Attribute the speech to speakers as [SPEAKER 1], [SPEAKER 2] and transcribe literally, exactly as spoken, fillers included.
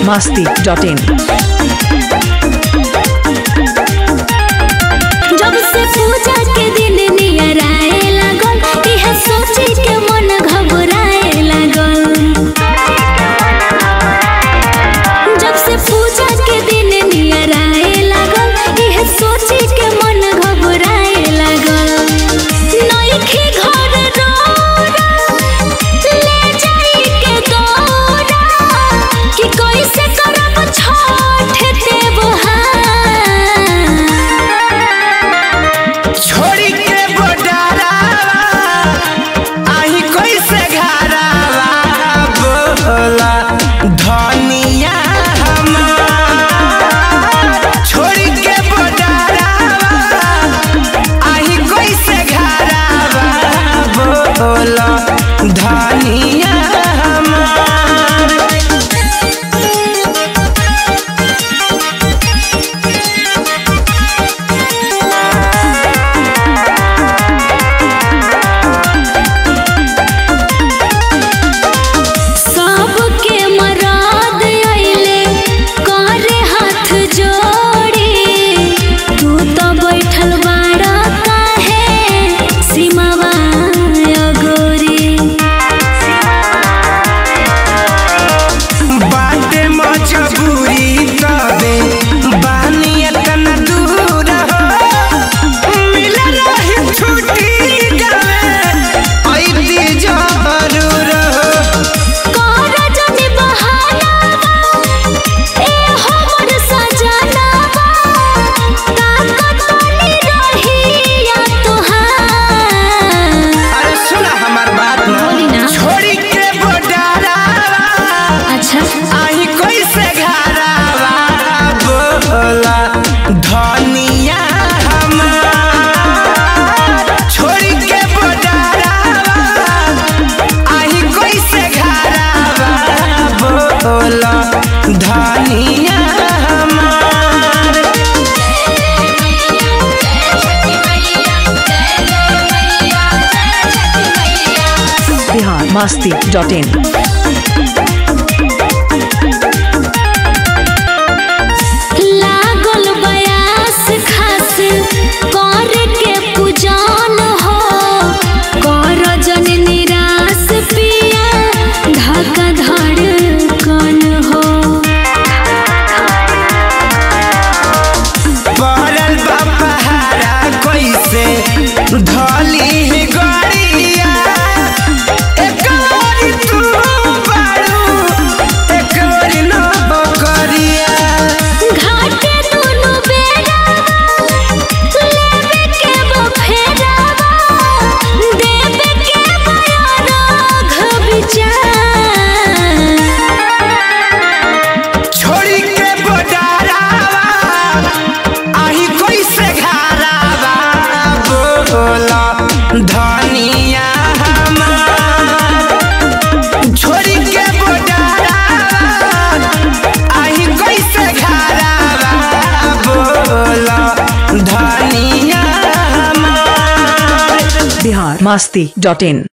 [SPEAKER 1] masti dot in.
[SPEAKER 2] जब से पूजा के दिन नियर आए लागल, इह सोची के मन घबराए लागल। जब से पूजा के दिन नियर आए लागल, इह सोची के मन घबराए लागल। नइखे घर रोरा, ले जाई के दौरा, कि कैसे करब छठ त्योहार।
[SPEAKER 3] छोड़ी के बोडारा आही कैसे घरावा बोला धनिया हमार। छोड़ी के बोडारा आही कैसे घरावा बोला धनिया हमार।
[SPEAKER 2] सबके मराद अइले करे हाथ जोड़ी, तू तो बैठल बाड़ा काहे सीमावा अगोरी।
[SPEAKER 3] बाटे मजबूरी तबे बानी एतना दूर हो। मिल रही छुट्टी गावे अइती जरूर हो।
[SPEAKER 2] कर जनी बहानावा, ए हमर सजनावा, ताकत बनी रहिया तोहार।
[SPEAKER 3] अरे सुना हमार बात ना,
[SPEAKER 2] बोली ना।
[SPEAKER 3] छोड़ी के बोडारा
[SPEAKER 2] अच्छा
[SPEAKER 3] आही कैसे घरावा बोला धनिया हमार। छोड़ी के बोडारा आही कैसे घरावा बोला धनिया हमार।
[SPEAKER 1] Bihar masti dot in.
[SPEAKER 2] लागल बयास खास कर के पूजन हो, कर जन निराश पिया धका धड़कन हो।
[SPEAKER 3] पड़ल बा पहाड़ा कैसे धली ही गड़िया। एक ओरी तू बारू एक ओरी न बकरिया।
[SPEAKER 2] घाटे दुनु बेरावा, लेवे के बफेरावा, देवे के बयाराघ विचार।
[SPEAKER 3] छोड़ी के बोडारा आही कैसे घरावा बोला धनिया हमार। छोड़ी के बोडारा आही कैसे घरावा बोला धनिया हमार।
[SPEAKER 1] Bihar masti dot in.